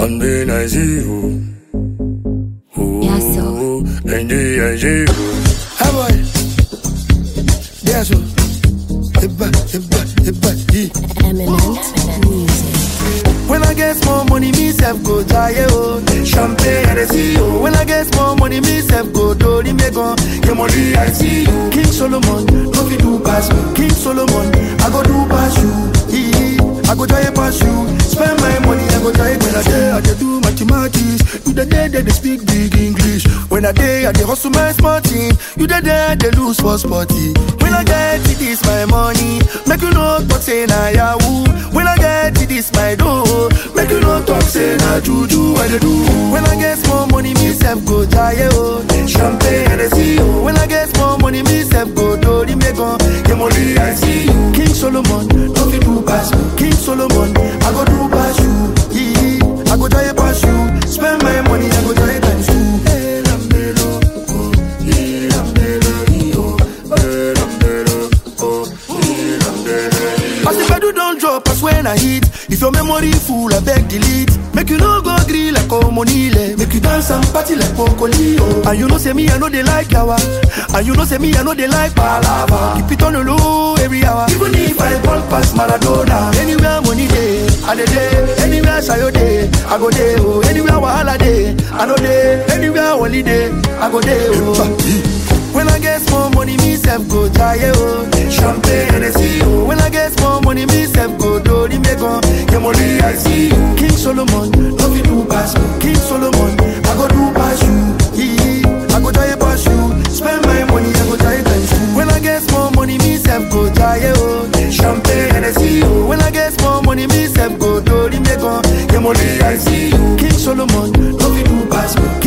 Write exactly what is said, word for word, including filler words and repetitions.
And then I see you. Ooh, Yeah, so. and then I see you. How boy? Yeah, so. Hibba, hibba, hibba, yeah. Eminent music. When I get more money, me self go die, oh. Champagne and I see you. When I get more money, me self go do the megon. Your money, I see you. King Solomon, no fit do pass me. King Solomon, I go do pass you. Yeah, I go try pass you. Spend my money, I go try when I day, I dey do mathematics. You the day that they speak big English. When I day, I dey hustle my smart team. You the day they lose for sporty. When I get it, this my money. Make you know talk say na yahoo. When I get it, this my dough. Make you know talk say na juju. What they do? When I get more money, me self go die, oh. Champagne and I see you. When I get more money, me self go do the megon. Your money, I see you. King Solomon, no fit do pass me. King Solomon, I go do pass you. Yeah, I go try pass you. Spend my money, I go try times two. Hey, Lambelo, oh, yeah, Lambelo, oh, hey, Lambelo, oh, yeah, Lambelo. As the pedal don't drop, as when I hit. If your memory full, I beg delete. Make you no go grill like Omonile. Make you dance and party like Pocolio. And you know say me, I know they like yawa. And you know say me, I know they like palava. Keep it on the low every hour. Even if I ball past Maradona. Anywhere money day, I dey day. Anywhere sayo day, I go day. Oh, anywhere wahala day, I know day. Anywhere holiday, I go day. Oh. When I get more money, me self go die, oh. Champagne and I see you. When I get more money, me self go do the megon. Your money, I see you. King Solomon, no fit do pass me. King Solomon, I go do pass you. Yeah, I go try pass you. Spend my money, I go try times two. When I get more money, me self go die, oh. Champagne and I see you. When I get more money, me self go do the megon. Your money, I see you. King Solomon, no fit do pass me.